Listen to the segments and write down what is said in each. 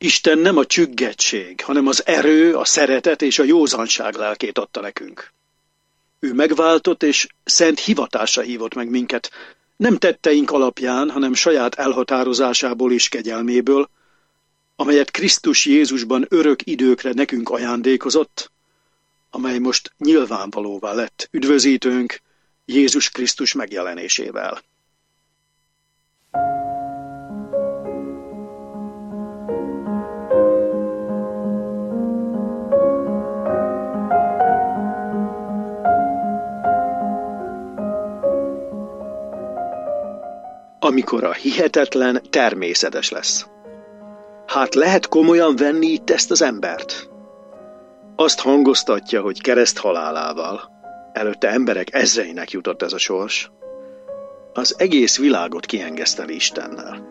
Isten nem a csüggettség, hanem az erő, a szeretet és a józanság lelkét adta nekünk. Ő megváltott és szent hivatásra hívott meg minket, nem tetteink alapján, hanem saját elhatározásából és kegyelméből, amelyet Krisztus Jézusban örök időkre nekünk ajándékozott, amely most nyilvánvalóvá lett üdvözítőnk Jézus Krisztus megjelenésével. Amikor a hihetetlen természetes lesz. Hát lehet komolyan venni itt ezt az embert? Azt hangoztatja, hogy kereszt halálával. Előtte emberek ezreinek jutott ez a sors. Az egész világot kiengeszteli Istennel.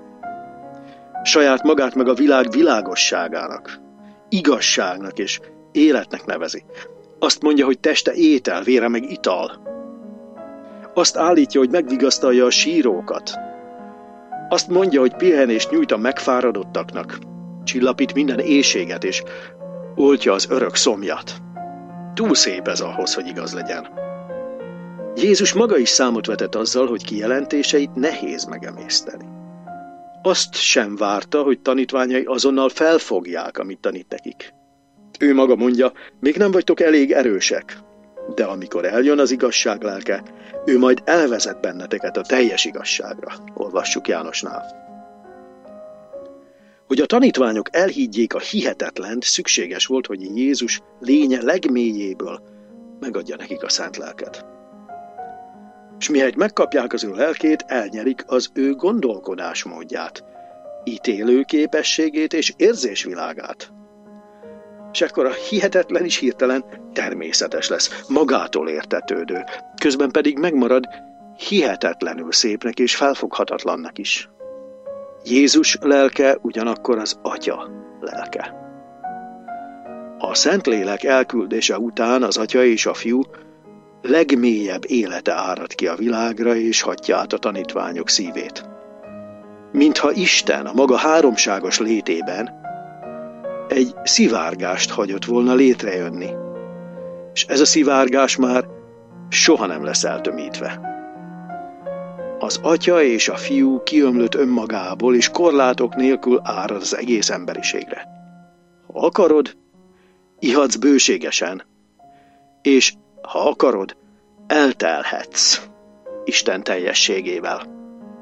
Saját magát meg a világ világosságának, igazságnak és életnek nevezi. Azt mondja, hogy teste étel, vére meg ital. Azt állítja, hogy megvigasztalja a sírókat. Azt mondja, hogy pihenést nyújt a megfáradottaknak, csillapít minden éhséget és oltja az örök szomjat. Túl szép ez ahhoz, hogy igaz legyen. Jézus maga is számot vetett azzal, hogy kijelentéseit nehéz megemészteni. Azt sem várta, hogy tanítványai azonnal felfogják, amit tanít nekik. Ő maga mondja, még nem vagytok elég erősek, de amikor eljön az igazság lelke, ő majd elvezet benneteket a teljes igazságra. Olvassuk Jánosnál. Hogy a tanítványok elhiggyék a hihetetlent, szükséges volt, hogy Jézus lénye legmélyéből megadja nekik a szent lelket. És mihelyt megkapják az ő lelkét, elnyerik az ő gondolkodásmódját, ítélő képességét és érzésvilágát. És ekkor a hihetetlen is hirtelen természetes lesz, magától értetődő, közben pedig megmarad hihetetlenül szépnek és felfoghatatlannak is. Jézus lelke ugyanakkor az Atya lelke. A Szentlélek elküldése után az Atya és a Fiú legmélyebb élete árad ki a világra és hatja át a tanítványok szívét. Mintha Isten a maga háromságos létében egy szivárgást hagyott volna létrejönni, és ez a szivárgás már soha nem lesz eltömítve. Az Atya és a Fiú kiömlött önmagából, és korlátok nélkül árad az egész emberiségre. Ha akarod, ihatsz bőségesen, és ha akarod, eltelhetsz Isten teljességével.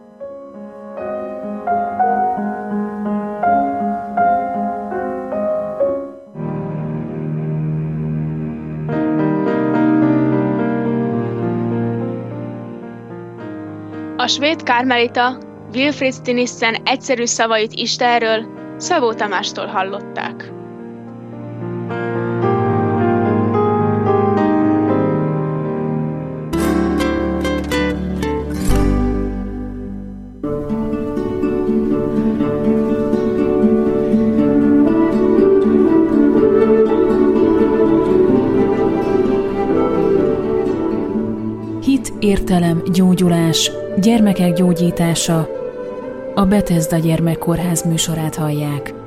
A svéd kármelita Wilfrid Stinissen egyszerű szavait Istenről Szabó Tamástól hallották. Hit, értelem, gyógyulás, gyermekek gyógyítása. A Bethesda Gyermekkórház műsorát hallják.